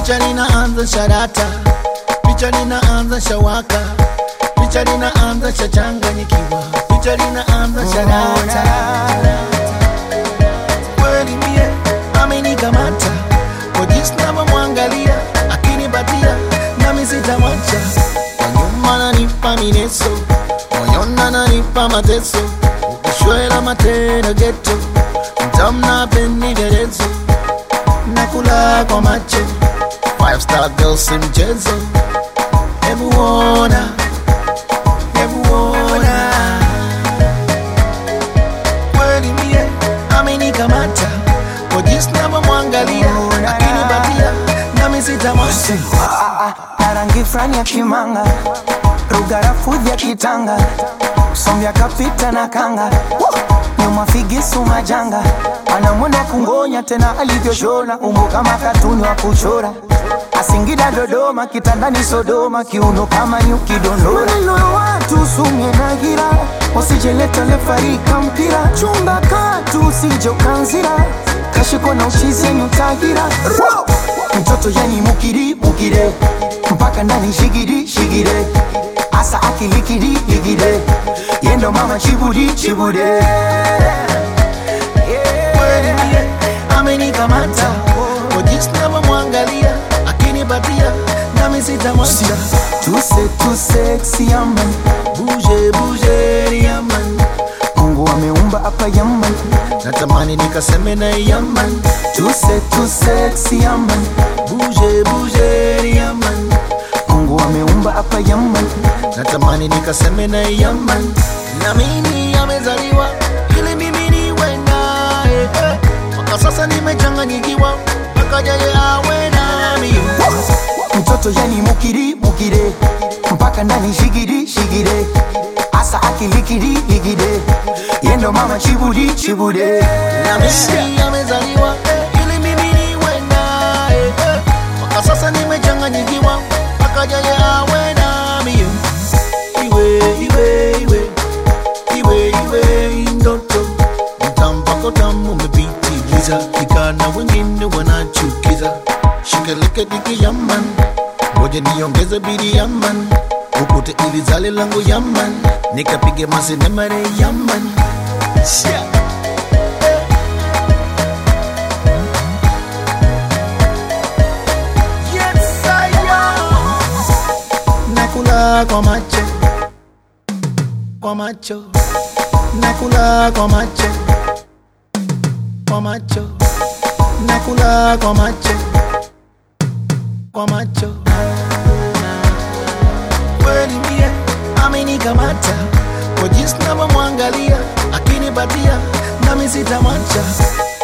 picha linaanza sharata, picha linaanza shawaka, picha linaanza shachanganyikiwa, picha linaanza sharata. Kweli mie amenikamata, kwa jinsi navyomwangalia akinipatia nami sitamwacha. Kwa nyuma ananipa mineso, moyoni ananipa mateso, ukishwela matendo ghetto, mtamna peni verezo, nakula kwa macho, 5-star girl si mchezo. Hebu ona, hebu ona, kweli mie amenikamata, kwa jinsi navyomwangalia akinipatia nami sitamwacha. Na rangi frani ya kimanga, rugarafudhi ya kitanga, sombya kapita na kanga, nyuma figisu majanga, anamwenda kungonya tena alivyoshona, umbo kama katuni wa kuchora. Asingida Dodoma, kitandani Sodoma, kiuno kama nyuki dondora. Maneno ya watu sumye na gira, usijeleta lefarika mpira, chumba katu usijo kanzira, kashiko na uchizi nyutagira. Mtoto yani mukiri, mukire, mpaka ndani shigiri, shigire, asa akilikiri, ligire, yendo mama chibudi, chibude. Kweli mie amenikamata, kwa jinsi navyomwangalia akinipatia nami sitamwacha. Too sexy yaman, Bouge, bouge, yaman, Mungu ameumba hapa yaman, natamani nikaseme na yaman. too sexy yaman, Bouge, bouge, yaman, Mungu ameumba hapa yaman, natamani nikaseme na yaman. Na mimi amezaliwa ili mimi niwe naye, mpaka sasa nimechanganyikiwa, mpaka yeye awe nami. mtoto yani mukiri, mukire, mpaka ndani shigiri, shigire, asa akilikiri, ligire, yendo mama chibudi, chibude. Na mimi amezaliwa ili mimi niwe naye, mpaka sasa nimechanganyikiwa, mpaka yeye awe nami. Iwe, iwe, iwe, iwe, iwe, ndoto mtampako tamu umepitiliza, ikana wengine wanachukiza. Shikeleke diki yaman, ngoja niongeze bidi yaman, ukute ili zale langu yaman, nikapige masenemare yaman. Shia nakula kwa macho, kwa macho, nakula kwa macho, kwa macho, nakula kwa macho, kwa macho. Kweli mie amenikamata, kwa jinsi navyomwangalia akinipatia nami sitamwacha.